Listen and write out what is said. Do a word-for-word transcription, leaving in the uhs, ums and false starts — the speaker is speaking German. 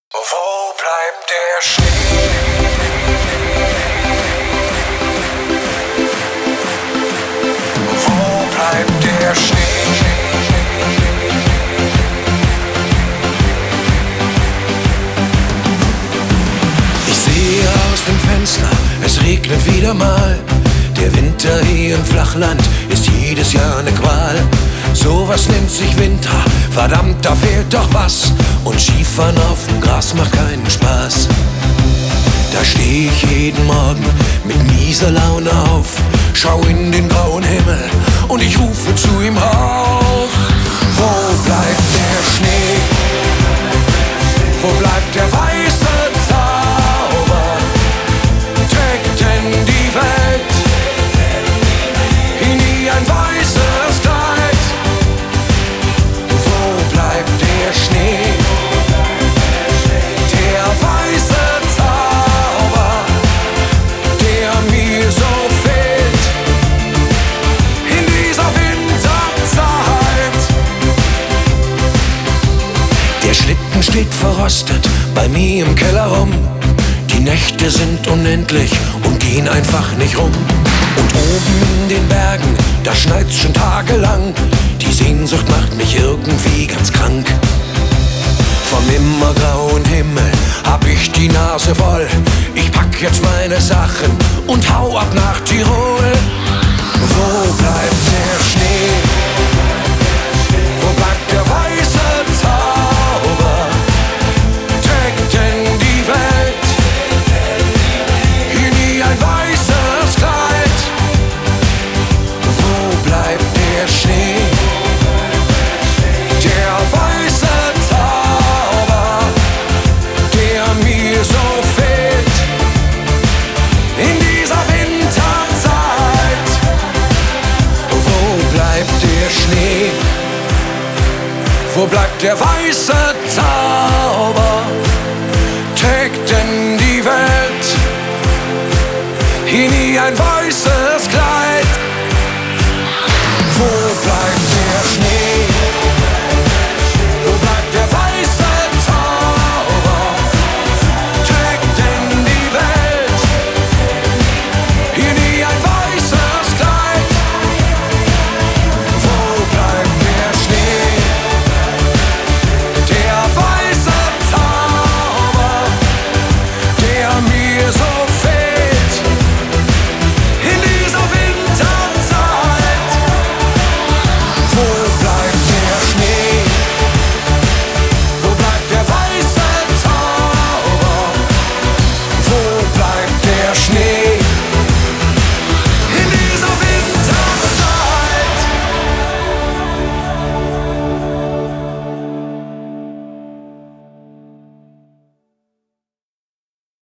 Wo bleibt der Schnee? Wo bleibt der Schnee? Ich sehe aus dem Fenster, es regnet wieder mal. Der Winter hier im Flachland ist jedes Jahr eine Qual. Sowas nennt sich Winter, verdammt, da fehlt doch was. Und Skifahren auf dem Gras macht keinen Spaß. Da steh ich jeden Morgen mit mieser Laune auf, schau in den grauen Himmel und ich rufe zu ihm auf. Wo bleibt der Schnee? Wo bleibt der weiße Zauber? Trägt denn die Welt nie ein weißes Kleid? Wo bleibt der Schnee? Der weiße Zauber, der mir so fehlt in dieser Winterzeit. Der Schlitten steht verrostet bei mir im Keller rum. Die Nächte sind unendlich und gehen einfach nicht rum. Und oben in den Bergen, da schneit's schon tagelang. Die Sehnsucht macht mich irgendwie ganz krank. Vom immergrauen Himmel hab ich die Nase voll. Ich pack jetzt meine Sachen und hau ab nach Tirol. Wo bleibt der Schnee? Wo bleibt der weiße Zauber? Trägt denn die Welt hier nie ein weißes Kleid? Wo bleibt der Schnee? Der weiße Zauber, der mir so fehlt in dieser Winterzeit. Wo bleibt der Schnee? Wo bleibt der weiße